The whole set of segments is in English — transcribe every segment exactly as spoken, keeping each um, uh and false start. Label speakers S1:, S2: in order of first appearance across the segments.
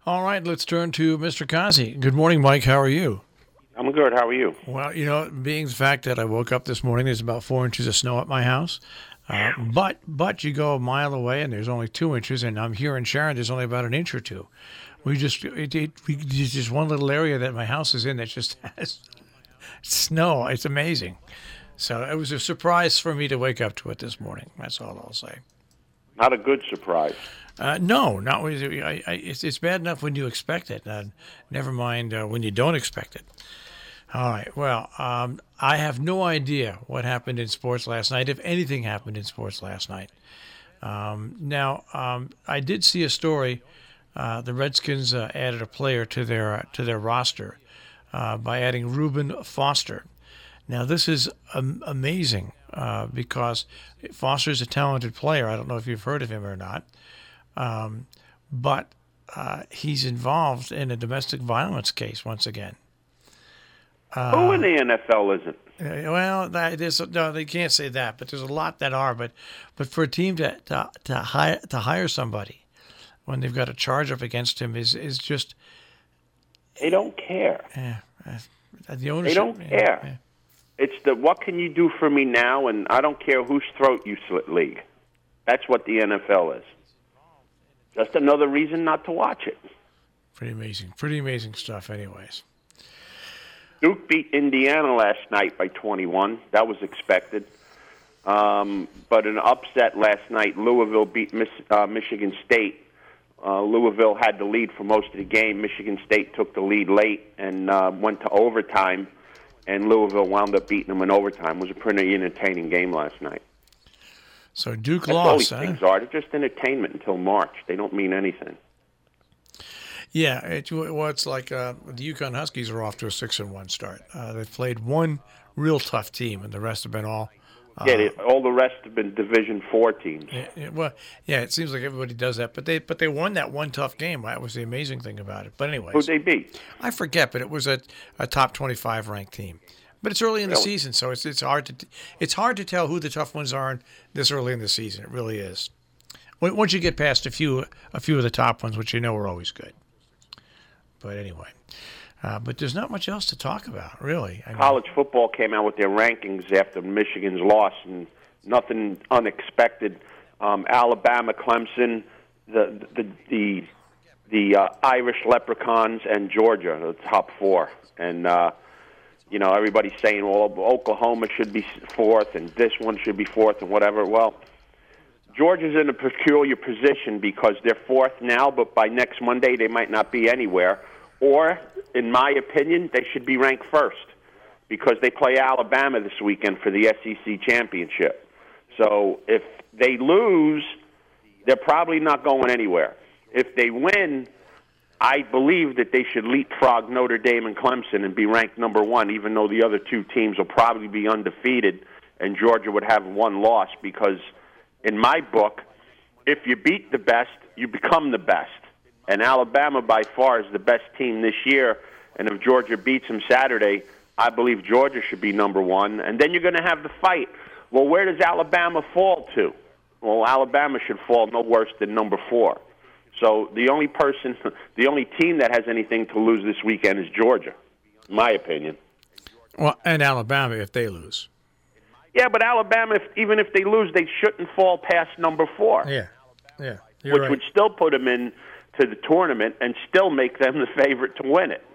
S1: All right, let's turn to Mister Kazi. Good morning, Mike. How are you?
S2: I'm good. How are you?
S1: Well, you know, being the fact that I woke up this morning, there's about four inches of snow at my house. Uh, but but you go a mile away and there's only two inches, and I'm here in Sharon. There's only about an inch or two. We just it, it we there's just one little area that my house is in that just has snow. It's amazing. So it was a surprise for me to wake up to it this morning. That's all I'll say.
S2: Not a good surprise.
S1: Uh, no, not when you- I, I, it's, it's bad enough when you expect it. Uh, never mind uh, when you don't expect it. All right. Well, um, I have no idea what happened in sports last night, if anything happened in sports last night. Um, now, um, I did see a story. Uh, the Redskins uh, added a player to their uh, to their roster uh, by adding Reuben Foster. Now, this is um, amazing uh, because Foster's a talented player. I don't know if you've heard of him or not, um, but uh, he's involved in a domestic violence case once again.
S2: Who in the N F L isn't?
S1: Uh, Well, that is, no, they can't say that, but there's a lot that are. But, but for a team to to to hire to hire somebody when they've got a charge up against him is is just
S2: They don't care.
S1: eh, uh, the ownership.
S2: They don't
S1: yeah,
S2: care.
S1: yeah.
S2: It's the what can you do for me now, and I don't care whose throat you slit league. That's what the N F L is. Just another reason not to watch it.
S1: Pretty amazing, pretty amazing stuff. Anyways,
S2: Duke beat Indiana last night by twenty-one. That was expected. Um, but an upset last night. Louisville beat Miss, uh, Michigan State. Uh, Louisville had the lead for most of the game. Michigan State took the lead late and uh, went to overtime, and Louisville wound up beating them in overtime. It was a pretty entertaining game last night.
S1: so Duke
S2: That's all
S1: lost.
S2: these
S1: Huh?
S2: things are. They're just entertainment until March. They don't mean anything.
S1: Yeah, it, well, it's like uh, the UConn Huskies are off to a six and one start. Uh, they've played one real tough team, and the rest have been all. Uh,
S2: Yeah, they, all the rest have been Division Four teams.
S1: Yeah, yeah, well, yeah, it seems like everybody does that, but they but they won that one tough game. That was the amazing thing about it. But anyways,
S2: Who'd they beat?
S1: I forget, but it was a, a top twenty-five ranked team. But it's early in the
S2: Really?
S1: season, so it's it's hard to it's hard to tell who the tough ones are this early in the season. It really is. When- Once you get past a few a few of the top ones, which you know are always good. But anyway, uh, but there's not much else to talk about, really. I mean,
S2: College football came out with their rankings after Michigan's loss, and nothing unexpected. Um, Alabama, Clemson, the the the, the uh, Irish Leprechauns, and Georgia, the top four. And uh, you know, everybody's saying, well, Oklahoma should be fourth, and this one should be fourth, and whatever. Well, Georgia's in a peculiar position because they're fourth now, but by next Monday they might not be anywhere. Or, in my opinion, they should be ranked first because they play Alabama this weekend for the S E C championship. So if they lose, they're probably not going anywhere. If they win, I believe that they should leapfrog Notre Dame and Clemson and be ranked number one, even though the other two teams will probably be undefeated and Georgia would have one loss because, in my book, if you beat the best, you become the best. And Alabama, by far, is the best team this year. And if Georgia beats them Saturday, I believe Georgia should be number one. And then you're going to have the fight. Well, where does Alabama fall to? Well, Alabama should fall no worse than number four. So the only person, the only team that has anything to lose this weekend is Georgia, in my opinion.
S1: well, and Alabama if they lose.
S2: Yeah, but Alabama, if, even if they lose, they shouldn't fall past number four.
S1: Yeah, yeah, you're
S2: which
S1: right.
S2: would still put them in to the tournament and still make them the favorite to win it.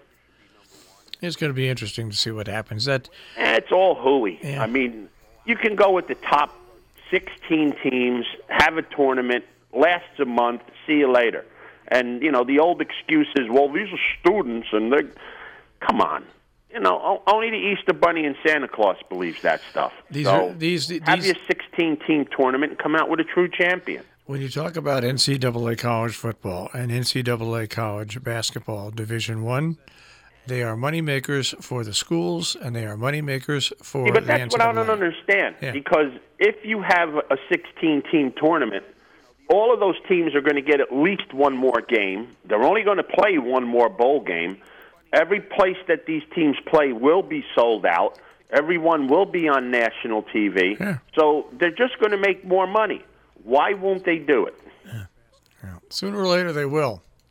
S1: It's going to be interesting to see what happens. That
S2: Eh, it's all hooey.
S1: Yeah.
S2: I mean, you can go with the top sixteen teams, have a tournament, lasts a month, see you later. And, you know, the old excuse is, well, these are students, and they come on. You know, o- only the Easter Bunny and Santa Claus believes that stuff.
S1: These
S2: so
S1: are- these- these-
S2: have your sixteen-team tournament and come out with a true champion.
S1: when you talk about N C double A college football and N C double A college basketball Division One, they are money makers for the schools and they are money makers for
S2: Yeah, but
S1: the
S2: that's what I don't
S1: N C double A.
S2: understand.
S1: Yeah.
S2: Because if you have a sixteen-team tournament, all of those teams are going to get at least one more game. They're only going to play one more bowl game. Every place that these teams play will be sold out. Everyone will be on national T V.
S1: Yeah.
S2: So they're just going to make more money. Why won't they do it?
S1: Yeah. Sooner or later they will.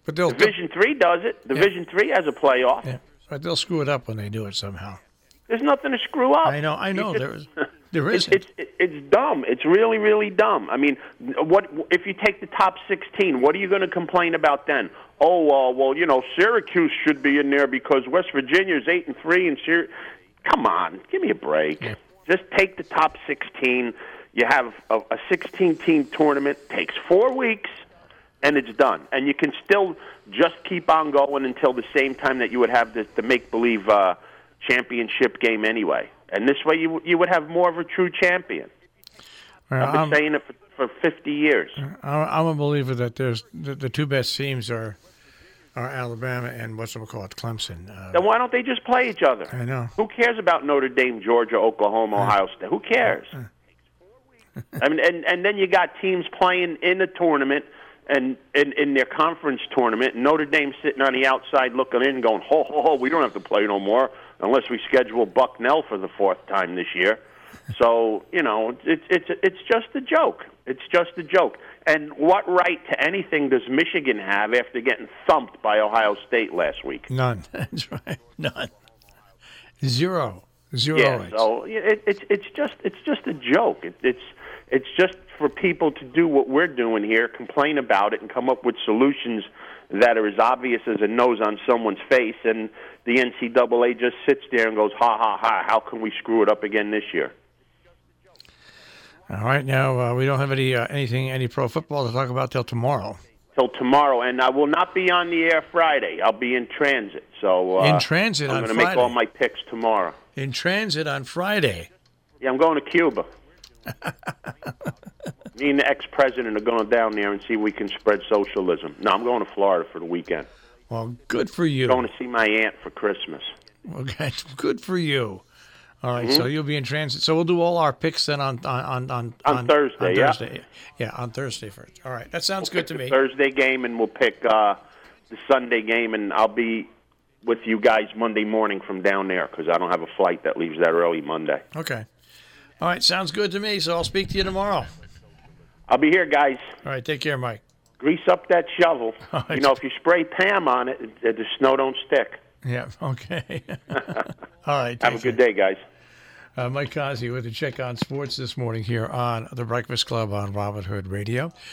S1: But they'll
S2: Division Three does it. Division yeah. Three has a playoff.
S1: Yeah. But they'll screw it up when they do it somehow.
S2: There's nothing to screw up.
S1: I know. I know.
S2: Just,
S1: there is. There
S2: isn't.
S1: It's,
S2: it's, it's dumb. It's really, really dumb. I mean, what if you take the top sixteen? What are you going to complain about then? Oh, uh, well, you know, Syracuse should be in there because West Virginia's eight and three, and Syr- come on, give me a break.
S1: Yeah.
S2: Just take the top sixteen. You have a sixteen-team tournament. Takes four weeks, and it's done. And you can still just keep on going until the same time that you would have the, the make-believe uh, championship game anyway. And this way you you would have more of a true champion.
S1: Well,
S2: I've been
S1: I'm,
S2: saying it for, for fifty years.
S1: I'm a believer that there's the, the two best teams are are Alabama and what's it called, Clemson. Uh,
S2: then why don't they just play each other?
S1: I know.
S2: Who cares about Notre Dame, Georgia, Oklahoma, uh, Ohio State? Who cares? Uh, I mean, and and then you got teams playing in the tournament and in, in their conference tournament. And Notre Dame sitting on the outside looking in, going, "Ho ho ho! We don't have to play no more unless we schedule Bucknell for the fourth time this year." So you know, it's it's it's just a joke. It's just a joke. And what right to anything does Michigan have after getting thumped by Ohio State last week?
S1: None. That's right. None. Zero. Zero.
S2: Yeah.
S1: Rights.
S2: So it, it's it's just it's just a joke. It, it's it's just for people to do what we're doing here, complain about it, and come up with solutions that are as obvious as a nose on someone's face. And the N C double A just sits there and goes, "Ha ha ha! How can we screw it up again this year?"
S1: All right, now uh, we don't have any uh, anything, any pro football to talk about till tomorrow.
S2: Till tomorrow, and I will not be on the air Friday. I'll be in transit. So uh,
S1: in transit
S2: I'm
S1: on
S2: going to
S1: Friday.
S2: make all my picks tomorrow.
S1: In transit on Friday.
S2: Yeah, I'm going to Cuba. Me and the ex-president are going down there and see if we can spread socialism. No, I'm going to Florida for the weekend.
S1: Well, good for you.
S2: Going to see my aunt for Christmas.
S1: Okay, good for you. All right,
S2: mm-hmm.
S1: So you'll be in transit. So we'll do all our picks then on on on on,
S2: on Thursday.
S1: On
S2: yeah,
S1: Thursday. Yeah, on Thursday first. All right, that sounds
S2: we'll
S1: good to
S2: the
S1: me.
S2: Thursday game, and we'll pick uh, the Sunday game, and I'll be with you guys Monday morning from down there because I don't have a flight that leaves that early Monday.
S1: Okay. All right, sounds good to me. So I'll speak to you tomorrow.
S2: I'll be here, guys.
S1: All right, take care, Mike.
S2: Grease up that shovel.
S1: Right.
S2: You know, if you spray Pam on it, the snow don't stick.
S1: Yeah. Okay. All right.
S2: Have a good day, guys.
S1: Uh, Mike Kazi with a check on sports this morning here on the Breakfast Club on Robin Hood Radio.